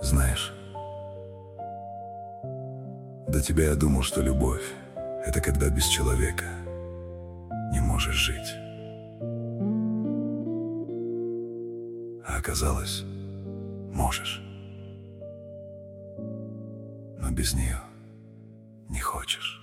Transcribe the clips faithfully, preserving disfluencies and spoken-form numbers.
Знаешь, до тебя я думал, что любовь — это когда без человека не можешь жить. А оказалось, можешь. Но без нее не хочешь.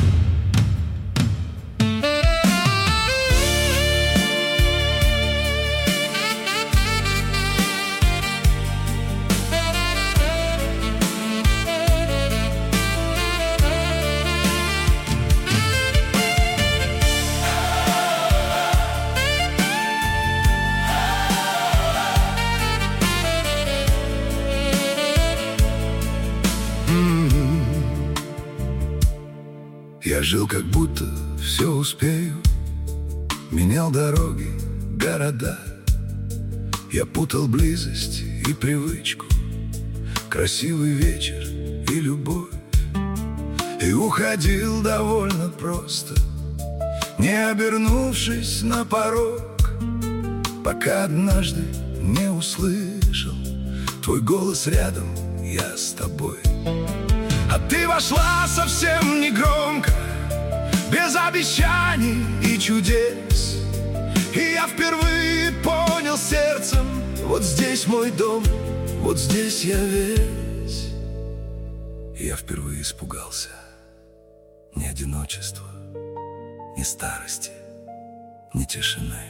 Я жил, как будто все успею, менял дороги, города. Я путал близость и привычку, красивый вечер и любовь. И уходил довольно просто, не обернувшись на порог, пока однажды не услышал твой голос рядом, я с тобой. А ты вошла совсем негромко, без обещаний и чудес. И я впервые понял сердцем: вот здесь мой дом, вот здесь я весь. И я впервые испугался ни одиночества, ни старости, ни тишины,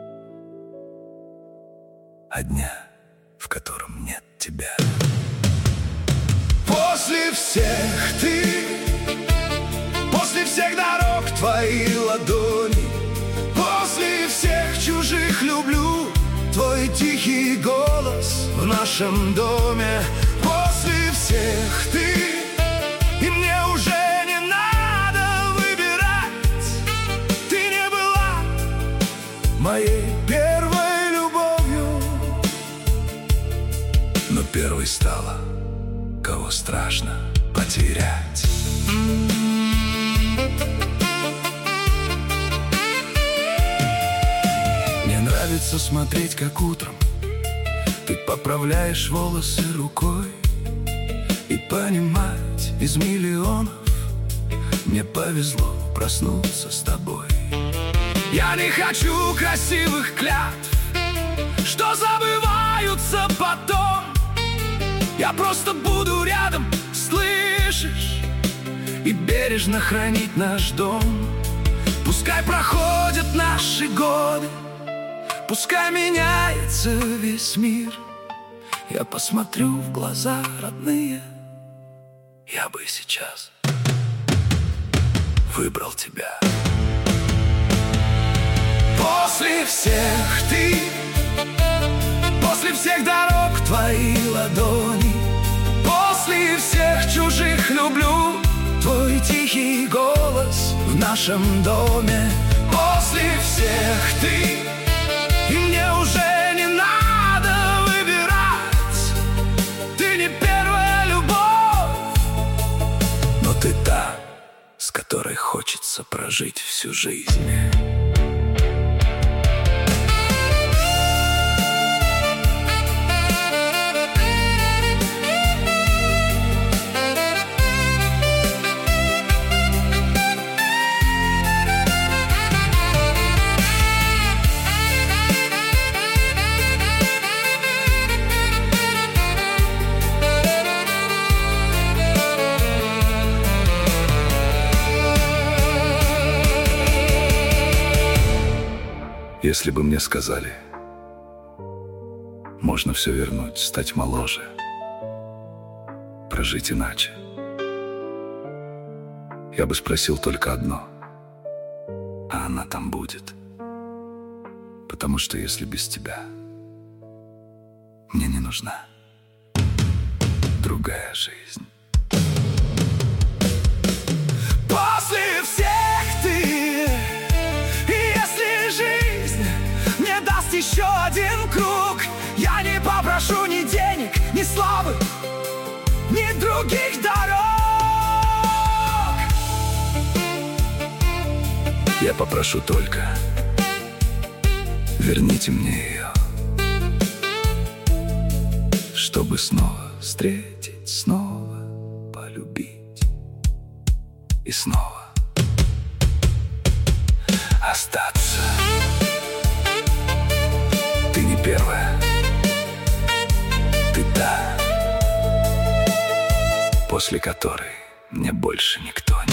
а дня, в котором нет тебя. После всех ты, после всех дорог твои ладони, после всех чужих люблю твой тихий голос в нашем доме. После всех ты, и мне уже не надо выбирать. Ты не была моей первой любовью, но первой стала, кого страшно потерять. Мне нравится смотреть, как утром ты поправляешь волосы рукой, и понимать из миллионов мне повезло проснуться с тобой. Я не хочу красивых клятв, что забываются потом. Я просто буду рядом, слышишь, и бережно хранить наш дом. Пускай проходят наши годы, пускай меняется весь мир, я посмотрю в глаза родные, я бы сейчас выбрал тебя. После всех ты, после всех дорог твои ладони, после всех чужих люблю твой тихий голос в нашем доме. После всех ты, и мне уже не надо выбирать. Ты не первая любовь, но ты та, с которой хочется прожить всю жизнь. Если бы мне сказали, можно все вернуть, стать моложе, прожить иначе, я бы спросил только одно: а она там будет? Потому что если без тебя мне не нужна другая жизнь. После всех ты, еще один круг, я не попрошу ни денег, ни славы, ни других дорог. Я попрошу только: верните мне ее, чтобы снова встретить снова, полюбить и снова остаться. Ты не первая, ты та, после которой мне больше никто не